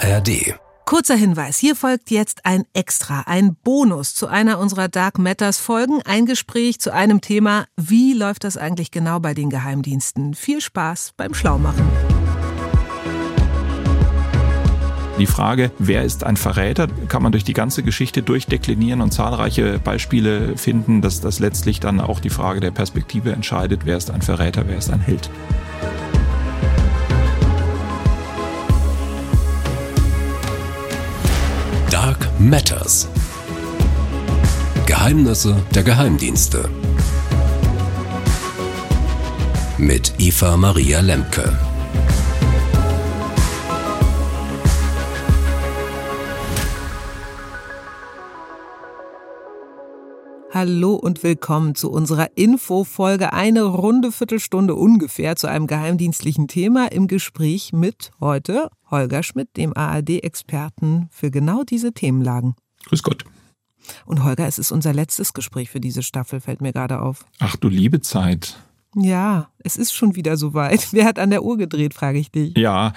ARD. Kurzer Hinweis, hier folgt jetzt ein Bonus zu einer unserer Dark Matters Folgen. Ein Gespräch zu einem Thema, wie läuft das eigentlich genau bei den Geheimdiensten? Viel Spaß beim Schlaumachen. Die Frage, wer ist ein Verräter, kann man durch die ganze Geschichte durchdeklinieren und zahlreiche Beispiele finden, dass das letztlich dann auch die Frage der Perspektive entscheidet, wer ist ein Verräter, wer ist ein Held. Dark Matters. Geheimnisse der Geheimdienste. Mit Eva Maria Lemke. Hallo und willkommen zu unserer Infofolge. Eine runde Viertelstunde ungefähr zu einem geheimdienstlichen Thema im Gespräch mit heute Holger Schmidt, dem ARD-Experten für genau diese Themenlagen. Grüß Gott. Und Holger, es ist unser letztes Gespräch für diese Staffel, fällt mir gerade auf. Ach du liebe Zeit. Ja, es ist schon wieder soweit. Wer hat an der Uhr gedreht, frage ich dich. Ja,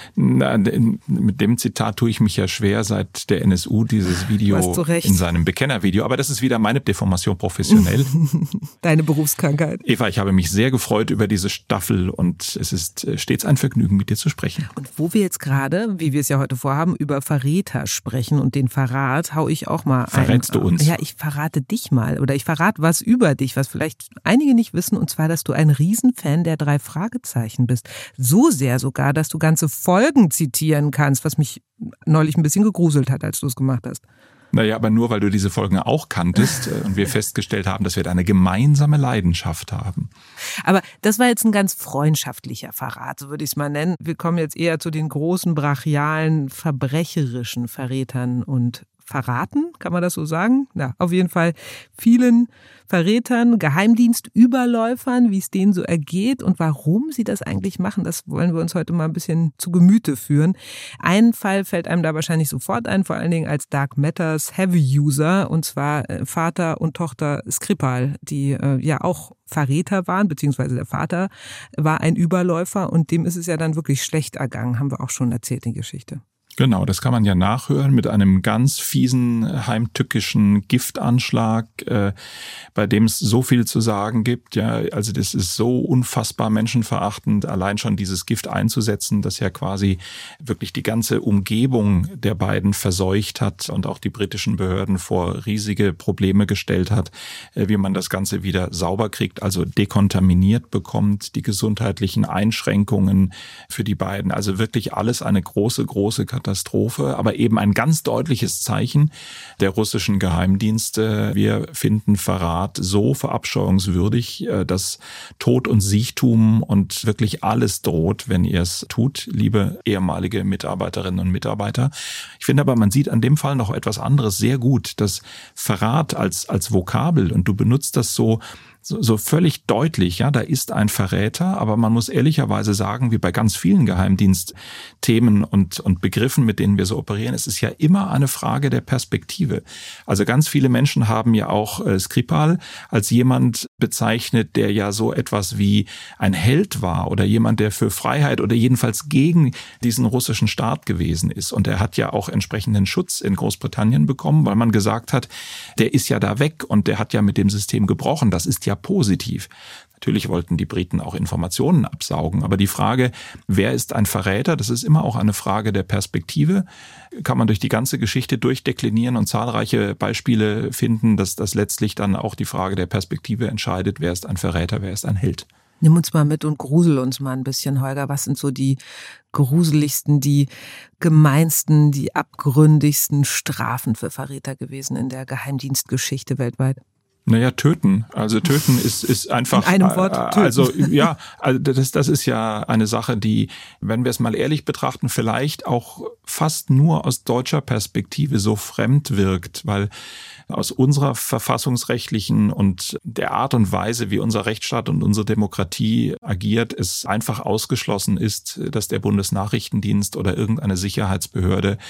mit dem Zitat tue ich mich ja schwer, seit der NSU dieses Video in seinem Bekennervideo. Aber das ist wieder meine Deformation professionell. Deine Berufskrankheit. Eva, ich habe mich sehr gefreut über diese Staffel und es ist stets ein Vergnügen, mit dir zu sprechen. Und wo wir jetzt gerade, wie wir es ja heute vorhaben, über Verräter sprechen und den Verrat, hau ich auch mal Verrätst du uns? Ja, ich verrate dich mal oder ich verrate was über dich, was vielleicht einige nicht wissen, und zwar, dass du ein Riesenfan der 3 Fragezeichen bist. So sehr sogar, dass du ganze Folgen zitieren kannst, was mich neulich ein bisschen gegruselt hat, als du es gemacht hast. Naja, aber nur, weil du diese Folgen auch kanntest und wir festgestellt haben, dass wir da eine gemeinsame Leidenschaft haben. Aber das war jetzt ein ganz freundschaftlicher Verrat, so würde ich es mal nennen. Wir kommen jetzt eher zu den großen, brachialen, verbrecherischen Verrätern und Verraten, kann man das so sagen? Ja, auf jeden Fall vielen Verrätern, Geheimdienstüberläufern, wie es denen so ergeht und warum sie das eigentlich machen, das wollen wir uns heute mal ein bisschen zu Gemüte führen. Ein Fall fällt einem da wahrscheinlich sofort ein, vor allen Dingen als Dark Matters Heavy User, und zwar Vater und Tochter Skripal, die ja auch Verräter waren, beziehungsweise der Vater war ein Überläufer und dem ist es ja dann wirklich schlecht ergangen, haben wir auch schon erzählt, die Geschichte. Genau, das kann man ja nachhören mit einem ganz fiesen, heimtückischen Giftanschlag, bei dem es so viel zu sagen gibt. Ja, also das ist so unfassbar menschenverachtend, allein schon dieses Gift einzusetzen, das ja quasi wirklich die ganze Umgebung der beiden verseucht hat und auch die britischen Behörden vor riesige Probleme gestellt hat, wie man das Ganze wieder sauber kriegt, also dekontaminiert bekommt, die gesundheitlichen Einschränkungen für die beiden. Also wirklich alles eine große, große Katastrophe, aber eben ein ganz deutliches Zeichen der russischen Geheimdienste. Wir finden Verrat so verabscheuungswürdig, dass Tod und Siechtum und wirklich alles droht, wenn ihr es tut, liebe ehemalige Mitarbeiterinnen und Mitarbeiter. Ich finde aber, man sieht an dem Fall noch etwas anderes sehr gut, dass Verrat als Vokabel, und du benutzt das so völlig deutlich, ja, da ist ein Verräter, aber man muss ehrlicherweise sagen, wie bei ganz vielen Geheimdienstthemen und Begriffen, mit denen wir so operieren, es ist ja immer eine Frage der Perspektive. Also ganz viele Menschen haben ja auch Skripal als jemand bezeichnet, der ja so etwas wie ein Held war oder jemand, der für Freiheit oder jedenfalls gegen diesen russischen Staat gewesen ist. Und er hat ja auch entsprechenden Schutz in Großbritannien bekommen, weil man gesagt hat, der ist ja da weg und der hat ja mit dem System gebrochen. Das ist ja positiv. Natürlich wollten die Briten auch Informationen absaugen, aber die Frage, wer ist ein Verräter, das ist immer auch eine Frage der Perspektive. Kann man durch die ganze Geschichte durchdeklinieren und zahlreiche Beispiele finden, dass das letztlich dann auch die Frage der Perspektive entscheidet, wer ist ein Verräter, wer ist ein Held. Nimm uns mal mit und grusel uns mal ein bisschen, Holger. Was sind so die gruseligsten, die gemeinsten, die abgründigsten Strafen für Verräter gewesen in der Geheimdienstgeschichte weltweit? Naja, töten. Also töten ist einfach. In einem Wort töten. Also ja, also das ist ja eine Sache, die, wenn wir es mal ehrlich betrachten, vielleicht auch fast nur aus deutscher Perspektive so fremd wirkt, weil aus unserer verfassungsrechtlichen und der Art und Weise, wie unser Rechtsstaat und unsere Demokratie agiert, es einfach ausgeschlossen ist, dass der Bundesnachrichtendienst oder irgendeine Sicherheitsbehörde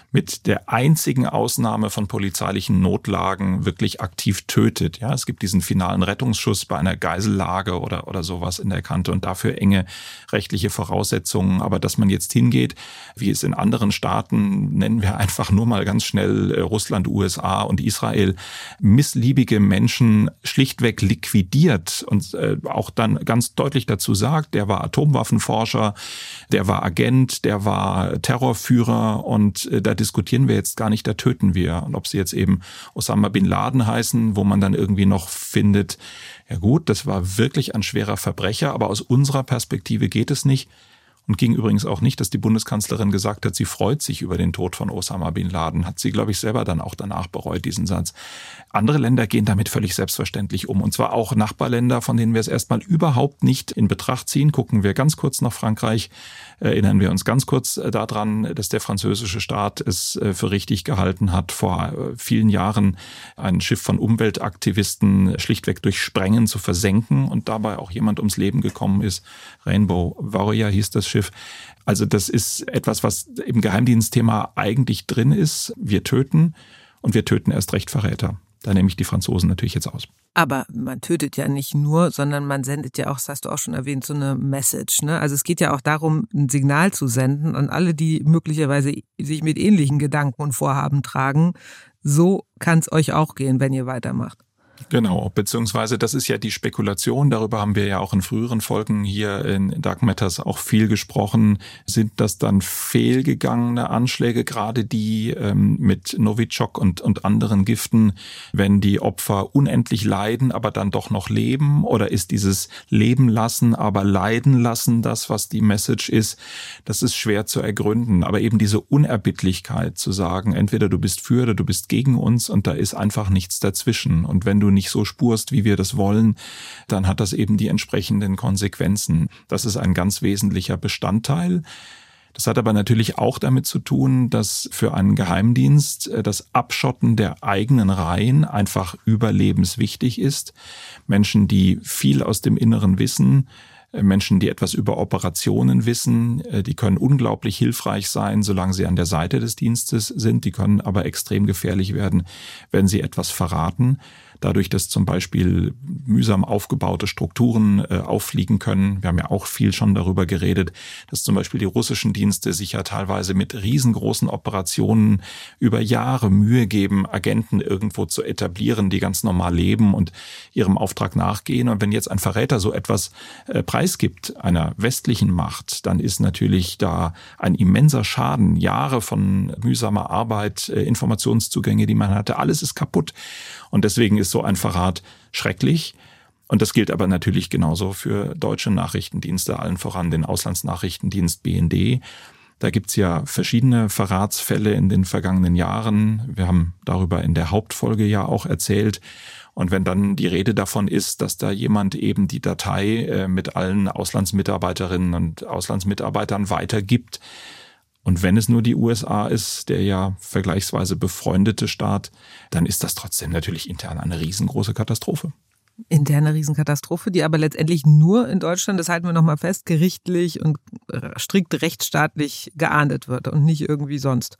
mit der einzigen Ausnahme von polizeilichen Notlagen wirklich aktiv tötet. Ja, es gibt diesen finalen Rettungsschuss bei einer Geisellage oder sowas in der Kante und dafür enge rechtliche Voraussetzungen. Aber dass man jetzt hingeht, wie es in anderen Staaten, nennen wir einfach nur mal ganz schnell Russland, USA und Israel, missliebige Menschen schlichtweg liquidiert und auch dann ganz deutlich dazu sagt, der war Atomwaffenforscher, der war Agent, der war Terrorführer und da diskutieren wir jetzt gar nicht, da töten wir. Und ob sie jetzt eben Osama Bin Laden heißen, wo man dann irgendwie noch findet, ja gut, das war wirklich ein schwerer Verbrecher, aber aus unserer Perspektive geht es nicht. Und ging übrigens auch nicht, dass die Bundeskanzlerin gesagt hat, sie freut sich über den Tod von Osama Bin Laden. Hat sie, glaube ich, selber dann auch danach bereut, diesen Satz. Andere Länder gehen damit völlig selbstverständlich um. Und zwar auch Nachbarländer, von denen wir es erstmal überhaupt nicht in Betracht ziehen. Gucken wir ganz kurz nach Frankreich. Erinnern wir uns ganz kurz daran, dass der französische Staat es für richtig gehalten hat, vor vielen Jahren ein Schiff von Umweltaktivisten schlichtweg durch Sprengen zu versenken und dabei auch jemand ums Leben gekommen ist. Rainbow Warrior hieß das Schiff. Also das ist etwas, was im Geheimdienstthema eigentlich drin ist. Wir töten und wir töten erst recht Verräter. Da nehme ich die Franzosen natürlich jetzt aus. Aber man tötet ja nicht nur, sondern man sendet ja auch, das hast du auch schon erwähnt, so eine Message, ne? Also es geht ja auch darum, ein Signal zu senden an alle, die möglicherweise sich mit ähnlichen Gedanken und Vorhaben tragen. So kann es euch auch gehen, wenn ihr weitermacht. Genau, beziehungsweise das ist ja die Spekulation, darüber haben wir ja auch in früheren Folgen hier in Dark Matters auch viel gesprochen. Sind das dann fehlgegangene Anschläge, gerade die mit Novichok und anderen Giften, wenn die Opfer unendlich leiden, aber dann doch noch leben? Oder ist dieses Leben lassen, aber leiden lassen das, was die Message ist? Das ist schwer zu ergründen, aber eben diese Unerbittlichkeit zu sagen, entweder du bist für oder du bist gegen uns und da ist einfach nichts dazwischen. Und wenn du nicht so spurst, wie wir das wollen, dann hat das eben die entsprechenden Konsequenzen. Das ist ein ganz wesentlicher Bestandteil. Das hat aber natürlich auch damit zu tun, dass für einen Geheimdienst das Abschotten der eigenen Reihen einfach überlebenswichtig ist. Menschen, die viel aus dem Inneren wissen, Menschen, die etwas über Operationen wissen, die können unglaublich hilfreich sein, solange sie an der Seite des Dienstes sind. Die können aber extrem gefährlich werden, wenn sie etwas verraten. Dadurch, dass zum Beispiel mühsam aufgebaute Strukturen auffliegen können. Wir haben ja auch viel schon darüber geredet, dass zum Beispiel die russischen Dienste sich ja teilweise mit riesengroßen Operationen über Jahre Mühe geben, Agenten irgendwo zu etablieren, die ganz normal leben und ihrem Auftrag nachgehen. Und wenn jetzt ein Verräter so etwas preisgibt, einer westlichen Macht, dann ist natürlich da ein immenser Schaden. Jahre von mühsamer Arbeit, Informationszugänge, die man hatte, alles ist kaputt. Und deswegen ist so ein Verrat schrecklich. Und das gilt aber natürlich genauso für deutsche Nachrichtendienste, allen voran den Auslandsnachrichtendienst BND. Da gibt's ja verschiedene Verratsfälle in den vergangenen Jahren. Wir haben darüber in der Hauptfolge ja auch erzählt. Und wenn dann die Rede davon ist, dass da jemand eben die Datei mit allen Auslandsmitarbeiterinnen und Auslandsmitarbeitern weitergibt, und wenn es nur die USA ist, der ja vergleichsweise befreundete Staat, dann ist das trotzdem natürlich intern eine riesengroße Katastrophe. Interne Riesenkatastrophe, die aber letztendlich nur in Deutschland, das halten wir nochmal fest, gerichtlich und strikt rechtsstaatlich geahndet wird und nicht irgendwie sonst.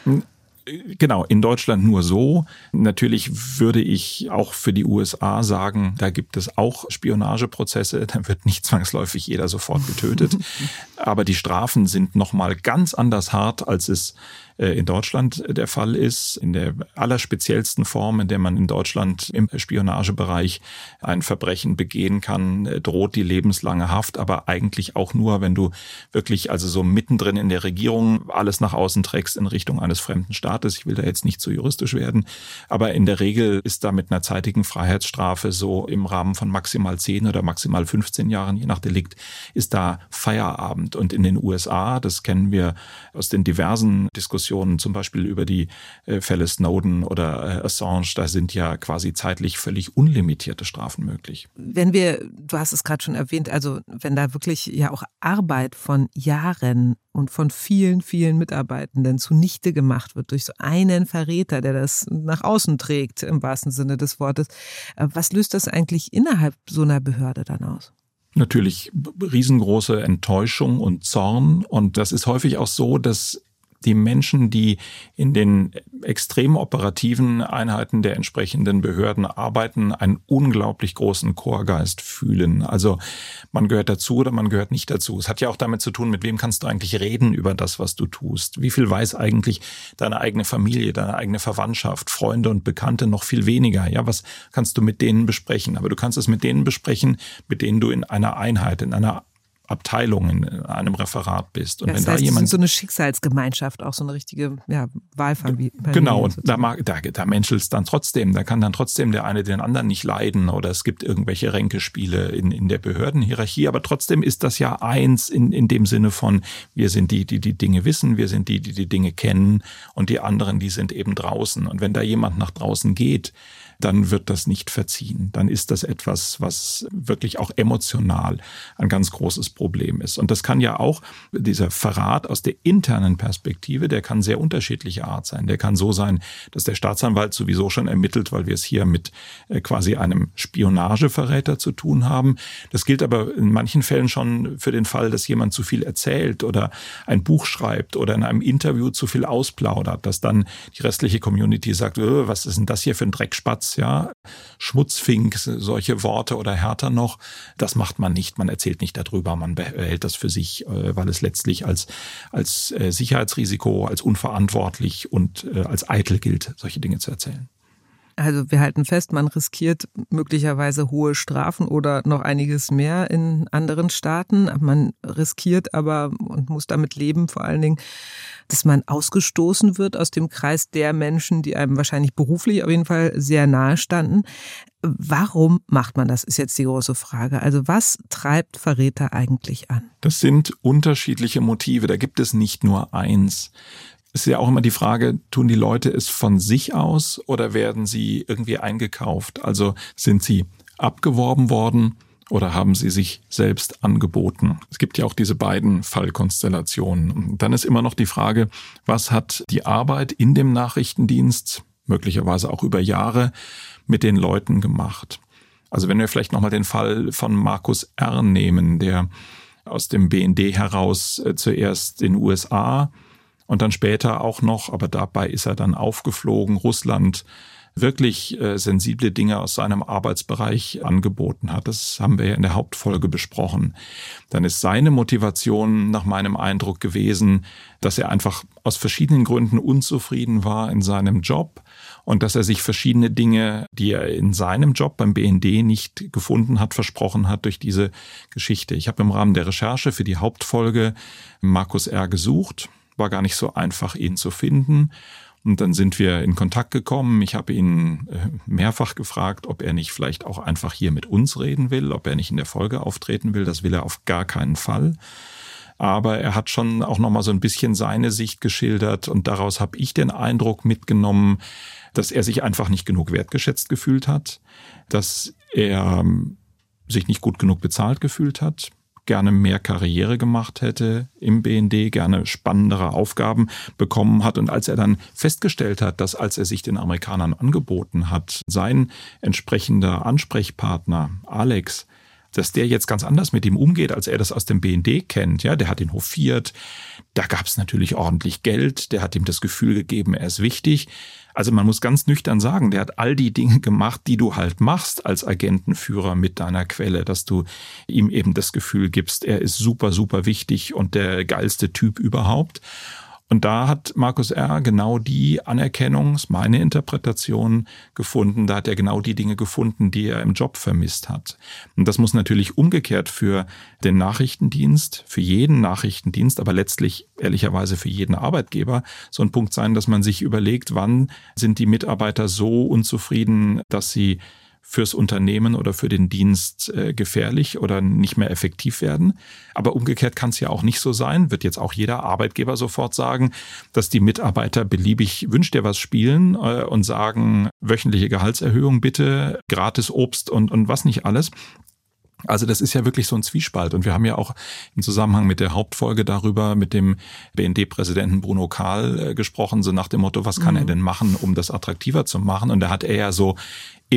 Genau, in Deutschland nur so. Natürlich würde ich auch für die USA sagen, da gibt es auch Spionageprozesse, da wird nicht zwangsläufig jeder sofort getötet. Aber die Strafen sind nochmal ganz anders hart, als es in Deutschland der Fall ist. In der allerspeziellsten Form, in der man in Deutschland im Spionagebereich ein Verbrechen begehen kann, droht die lebenslange Haft, aber eigentlich auch nur, wenn du wirklich also so mittendrin in der Regierung alles nach außen trägst in Richtung eines fremden Staates. Ich will da jetzt nicht zu juristisch werden, aber in der Regel ist da mit einer zeitigen Freiheitsstrafe so im Rahmen von maximal 10 oder maximal 15 Jahren, je nach Delikt, ist da Feierabend. Und in den USA, das kennen wir aus den diversen Diskussionen, zum Beispiel über die Fälle Snowden oder Assange, da sind ja quasi zeitlich völlig unlimitierte Strafen möglich. Wenn wir, du hast es gerade schon erwähnt, also wenn da wirklich ja auch Arbeit von Jahren und von vielen, vielen Mitarbeitenden zunichte gemacht wird durch so einen Verräter, der das nach außen trägt, im wahrsten Sinne des Wortes, was löst das eigentlich innerhalb so einer Behörde dann aus? Natürlich riesengroße Enttäuschung und Zorn, und das ist häufig auch so, dass die Menschen, die in den extrem operativen Einheiten der entsprechenden Behörden arbeiten, einen unglaublich großen Chorgeist fühlen. Also man gehört dazu oder man gehört nicht dazu. Es hat ja auch damit zu tun, mit wem kannst du eigentlich reden über das, was du tust. Wie viel weiß eigentlich deine eigene Familie, deine eigene Verwandtschaft, Freunde und Bekannte noch viel weniger. Ja, was kannst du mit denen besprechen? Aber du kannst es mit denen besprechen, mit denen du in einer Einheit, in einer Abteilung, in einem Referat bist. Und ja, das wenn heißt, da jemand, so eine Schicksalsgemeinschaft, auch so eine richtige Wahlfamilie. Genau, und da menschelt's dann trotzdem. Da kann dann trotzdem der eine den anderen nicht leiden oder es gibt irgendwelche Ränkespiele in der Behördenhierarchie. Aber trotzdem ist das ja eins in dem Sinne von, wir sind die Dinge wissen, wir sind die Dinge kennen und die anderen, die sind eben draußen. Und wenn da jemand nach draußen geht, dann wird das nicht verziehen. Dann ist das etwas, was wirklich auch emotional ein ganz großes Problem ist. Und das kann ja auch, dieser Verrat aus der internen Perspektive, der kann sehr unterschiedlicher Art sein. Der kann so sein, dass der Staatsanwalt sowieso schon ermittelt, weil wir es hier mit quasi einem Spionageverräter zu tun haben. Das gilt aber in manchen Fällen schon für den Fall, dass jemand zu viel erzählt oder ein Buch schreibt oder in einem Interview zu viel ausplaudert, dass dann die restliche Community sagt, was ist denn das hier für ein Dreckspatz? Ja, Schmutzfink, solche Worte oder härter noch, das macht man nicht. Man erzählt nicht darüber, man behält das für sich, weil es letztlich als Sicherheitsrisiko, als unverantwortlich und als eitel gilt, solche Dinge zu erzählen. Also wir halten fest, man riskiert möglicherweise hohe Strafen oder noch einiges mehr in anderen Staaten. Man riskiert aber und muss damit leben, vor allen Dingen, dass man ausgestoßen wird aus dem Kreis der Menschen, die einem wahrscheinlich beruflich auf jeden Fall sehr nahe standen. Warum macht man das, ist jetzt die große Frage. Also was treibt Verräter eigentlich an? Das sind unterschiedliche Motive, da gibt es nicht nur eins. Es ist ja auch immer die Frage, tun die Leute es von sich aus oder werden sie irgendwie eingekauft? Also sind sie abgeworben worden oder haben sie sich selbst angeboten? Es gibt ja auch diese beiden Fallkonstellationen. Und dann ist immer noch die Frage, was hat die Arbeit in dem Nachrichtendienst, möglicherweise auch über Jahre, mit den Leuten gemacht? Also wenn wir vielleicht nochmal den Fall von Markus R. nehmen, der aus dem BND heraus zuerst in den USA und dann später auch noch, aber dabei ist er dann aufgeflogen, Russland wirklich sensible Dinge aus seinem Arbeitsbereich angeboten hat. Das haben wir ja in der Hauptfolge besprochen. Dann ist seine Motivation nach meinem Eindruck gewesen, dass er einfach aus verschiedenen Gründen unzufrieden war in seinem Job und dass er sich verschiedene Dinge, die er in seinem Job beim BND nicht gefunden hat, versprochen hat durch diese Geschichte. Ich habe im Rahmen der Recherche für die Hauptfolge Markus R. gesucht. War gar nicht so einfach, ihn zu finden. Und dann sind wir in Kontakt gekommen. Ich habe ihn mehrfach gefragt, ob er nicht vielleicht auch einfach hier mit uns reden will, ob er nicht in der Folge auftreten will. Das will er auf gar keinen Fall. Aber er hat schon auch nochmal so ein bisschen seine Sicht geschildert. Und daraus habe ich den Eindruck mitgenommen, dass er sich einfach nicht genug wertgeschätzt gefühlt hat, dass er sich nicht gut genug bezahlt gefühlt hat, gerne mehr Karriere gemacht hätte im BND, gerne spannendere Aufgaben bekommen hat. Und als er dann festgestellt hat, dass als er sich den Amerikanern angeboten hat, sein entsprechender Ansprechpartner Alex, dass der jetzt ganz anders mit ihm umgeht, als er das aus dem BND kennt. Ja, der hat ihn hofiert, da gab es natürlich ordentlich Geld, der hat ihm das Gefühl gegeben, er ist wichtig. Also man muss ganz nüchtern sagen, der hat all die Dinge gemacht, die du halt machst als Agentenführer mit deiner Quelle, dass du ihm eben das Gefühl gibst, er ist super, super wichtig und der geilste Typ überhaupt. Und da hat Markus R. genau die Anerkennung, ist meine Interpretation, gefunden. Da hat er genau die Dinge gefunden, die er im Job vermisst hat. Und das muss natürlich umgekehrt für den Nachrichtendienst, für jeden Nachrichtendienst, aber letztlich ehrlicherweise für jeden Arbeitgeber so ein Punkt sein, dass man sich überlegt, wann sind die Mitarbeiter so unzufrieden, dass sie fürs Unternehmen oder für den Dienst gefährlich oder nicht mehr effektiv werden. Aber umgekehrt kann es ja auch nicht so sein, wird jetzt auch jeder Arbeitgeber sofort sagen, dass die Mitarbeiter beliebig Wünsch dir was spielen und sagen, wöchentliche Gehaltserhöhung bitte, gratis Obst und was nicht alles. Also das ist ja wirklich so ein Zwiespalt. Und wir haben ja auch im Zusammenhang mit der Hauptfolge darüber mit dem BND-Präsidenten Bruno Kahl gesprochen, so nach dem Motto, was kann er denn machen, um das attraktiver zu machen? Und da hat er ja so im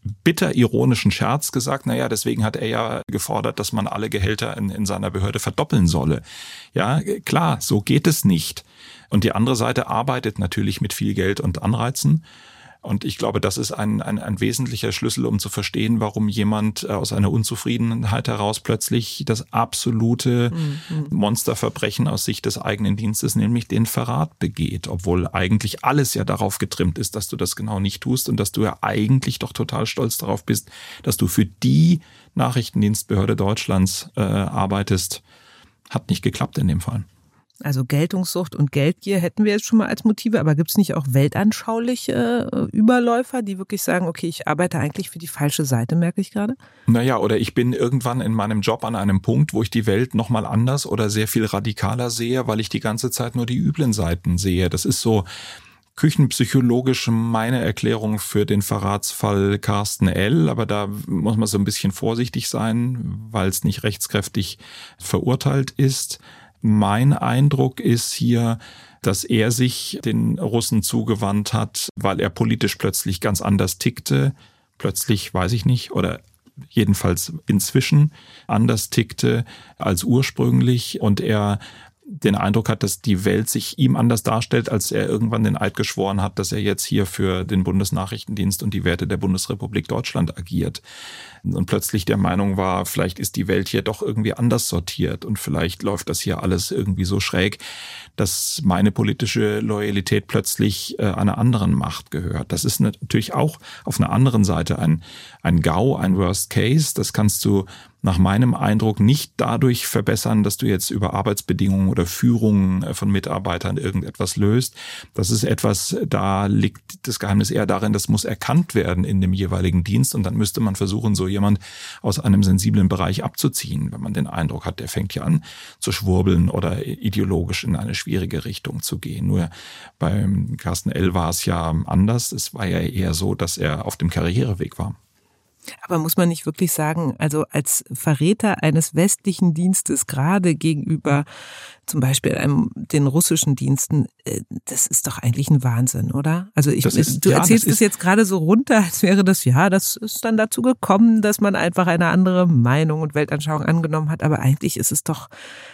bitter ironischen Scherz gesagt, naja, deswegen hat er ja gefordert, dass man alle Gehälter in seiner Behörde verdoppeln solle. Ja, klar, so geht es nicht. Und die andere Seite arbeitet natürlich mit viel Geld und Anreizen. Und ich glaube, das ist ein wesentlicher Schlüssel, um zu verstehen, warum jemand aus einer Unzufriedenheit heraus plötzlich das absolute Monsterverbrechen aus Sicht des eigenen Dienstes, nämlich den Verrat begeht. Obwohl eigentlich alles ja darauf getrimmt ist, dass du das genau nicht tust und dass du ja eigentlich doch total stolz darauf bist, dass du für die Nachrichtendienstbehörde Deutschlands arbeitest. Hat nicht geklappt in dem Fall. Also Geltungssucht und Geldgier hätten wir jetzt schon mal als Motive, aber gibt es nicht auch weltanschauliche Überläufer, die wirklich sagen, okay, ich arbeite eigentlich für die falsche Seite, merke ich gerade? Naja, oder ich bin irgendwann in meinem Job an einem Punkt, wo ich die Welt nochmal anders oder sehr viel radikaler sehe, weil ich die ganze Zeit nur die üblen Seiten sehe. Das ist so küchenpsychologisch meine Erklärung für den Verratsfall Carsten L., aber da muss man so ein bisschen vorsichtig sein, weil es nicht rechtskräftig verurteilt ist. Mein Eindruck ist hier, dass er sich den Russen zugewandt hat, weil er politisch plötzlich ganz anders tickte. Plötzlich, weiß ich nicht, oder jedenfalls inzwischen anders tickte als ursprünglich und er den Eindruck hat, dass die Welt sich ihm anders darstellt, als er irgendwann den Eid geschworen hat, dass er jetzt hier für den Bundesnachrichtendienst und die Werte der Bundesrepublik Deutschland agiert. Und plötzlich der Meinung war, vielleicht ist die Welt hier doch irgendwie anders sortiert und vielleicht läuft das hier alles irgendwie so schräg, dass meine politische Loyalität plötzlich einer anderen Macht gehört. Das ist natürlich auch auf einer anderen Seite ein GAU, ein Worst Case. Das kannst du nach meinem Eindruck nicht dadurch verbessern, dass du jetzt über Arbeitsbedingungen oder Führung von Mitarbeitern irgendetwas löst. Das ist etwas, da liegt das Geheimnis eher darin, das muss erkannt werden in dem jeweiligen Dienst und dann müsste man versuchen, so jemand aus einem sensiblen Bereich abzuziehen, wenn man den Eindruck hat, der fängt ja an zu schwurbeln oder ideologisch in eine schwierige Richtung zu gehen. Nur beim Carsten L. war es ja anders. Es war ja eher so, dass er auf dem Karriereweg war. Aber muss man nicht wirklich sagen, also als Verräter eines westlichen Dienstes, gerade gegenüber zum Beispiel den russischen Diensten, das ist doch eigentlich ein Wahnsinn, oder? Also du erzählst es jetzt gerade so runter, als wäre das ist dann dazu gekommen, dass man einfach eine andere Meinung und Weltanschauung angenommen hat. Aber eigentlich ist es doch,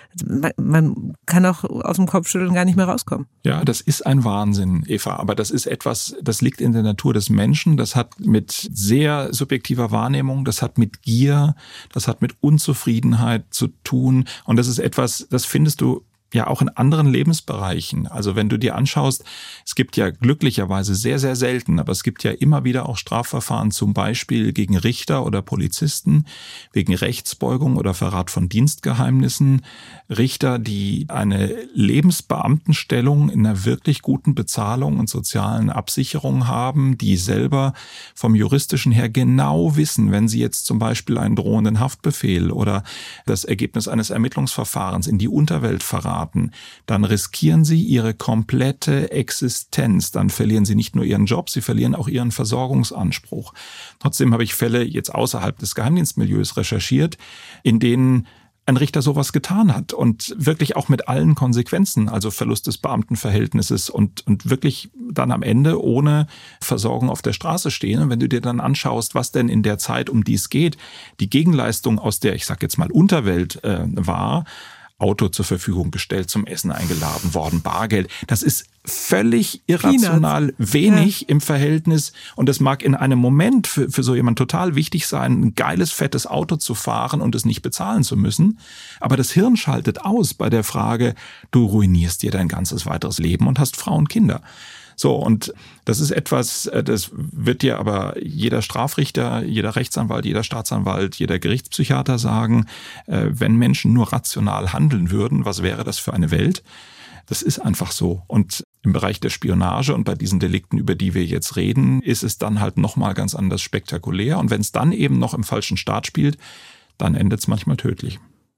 man kann auch aus dem Kopfschütteln gar nicht mehr rauskommen. Ja, das ist ein Wahnsinn, Eva. Aber das ist etwas, das liegt in der Natur des Menschen. Das hat mit sehr subjektiver Wahrnehmung, das hat mit Gier, das hat mit Unzufriedenheit zu tun. Und das ist etwas, das findest du ja auch in anderen Lebensbereichen. Also wenn du dir anschaust, es gibt ja glücklicherweise sehr, sehr selten, aber es gibt ja immer wieder auch Strafverfahren, zum Beispiel gegen Richter oder Polizisten, wegen Rechtsbeugung oder Verrat von Dienstgeheimnissen. Richter, die eine Lebensbeamtenstellung in einer wirklich guten Bezahlung und sozialen Absicherung haben, die selber vom Juristischen her genau wissen, wenn sie jetzt zum Beispiel einen drohenden Haftbefehl oder das Ergebnis eines Ermittlungsverfahrens in die Unterwelt verraten, dann riskieren sie ihre komplette Existenz. Dann verlieren sie nicht nur ihren Job, sie verlieren auch ihren Versorgungsanspruch. Trotzdem habe ich Fälle jetzt außerhalb des Geheimdienstmilieus recherchiert, in denen ein Richter sowas getan hat und wirklich auch mit allen Konsequenzen, also Verlust des Beamtenverhältnisses und wirklich dann am Ende ohne Versorgung auf der Straße stehen. Und wenn du dir dann anschaust, was denn in der Zeit, um die es geht, die Gegenleistung aus der, ich sag jetzt mal, Unterwelt war, Auto zur Verfügung gestellt, zum Essen eingeladen worden, Bargeld. Das ist völlig irrational wenig im Verhältnis und es mag in einem Moment für so jemand total wichtig sein, ein geiles, fettes Auto zu fahren und es nicht bezahlen zu müssen. Aber das Hirn schaltet aus bei der Frage, du ruinierst dir dein ganzes weiteres Leben und hast Frau und Kinder. So, und das ist etwas, das wird dir aber jeder Strafrichter, jeder Rechtsanwalt, jeder Staatsanwalt, jeder Gerichtspsychiater sagen, wenn Menschen nur rational handeln würden, was wäre das für eine Welt? Das ist einfach so. Und im Bereich der Spionage und bei diesen Delikten, über die wir jetzt reden, ist es dann halt nochmal ganz anders spektakulär. Und wenn es dann eben noch im falschen Staat spielt, dann endet es manchmal tödlich.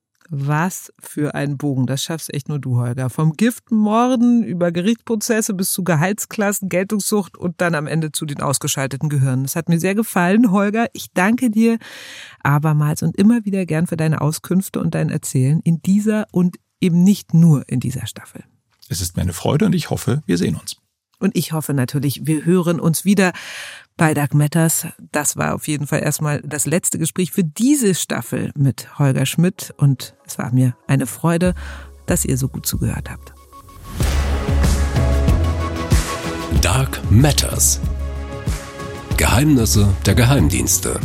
Was für ein Bogen, das schaffst echt nur du, Holger. Vom Giftmorden über Gerichtsprozesse bis zu Gehaltsklassen, Geltungssucht und dann am Ende zu den ausgeschalteten Gehirnen. Das hat mir sehr gefallen, Holger. Ich danke dir abermals und immer wieder gern für deine Auskünfte und dein Erzählen in dieser und eben nicht nur in dieser Staffel. Es ist mir eine Freude und ich hoffe, wir sehen uns. Und ich hoffe natürlich, wir hören uns wieder bei Dark Matters. Das war auf jeden Fall erstmal das letzte Gespräch für diese Staffel mit Holger Schmidt. Und es war mir eine Freude, dass ihr so gut zugehört habt. Dark Matters. Geheimnisse der Geheimdienste.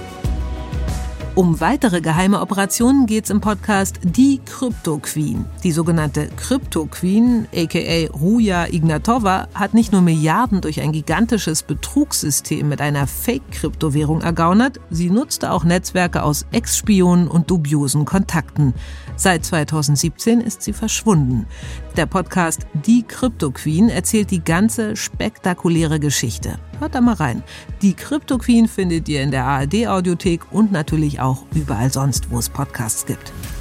Um weitere geheime Operationen geht's im Podcast Die Crypto Queen. Die sogenannte Crypto Queen, aka Ruja Ignatova, hat nicht nur Milliarden durch ein gigantisches Betrugssystem mit einer Fake-Kryptowährung ergaunert, sie nutzte auch Netzwerke aus Ex-Spionen und dubiosen Kontakten. Seit 2017 ist sie verschwunden. Der Podcast Die Crypto Queen erzählt die ganze spektakuläre Geschichte. Hört da mal rein. Die Crypto Queen findet ihr in der ARD-Audiothek und natürlich auch überall sonst, wo es Podcasts gibt.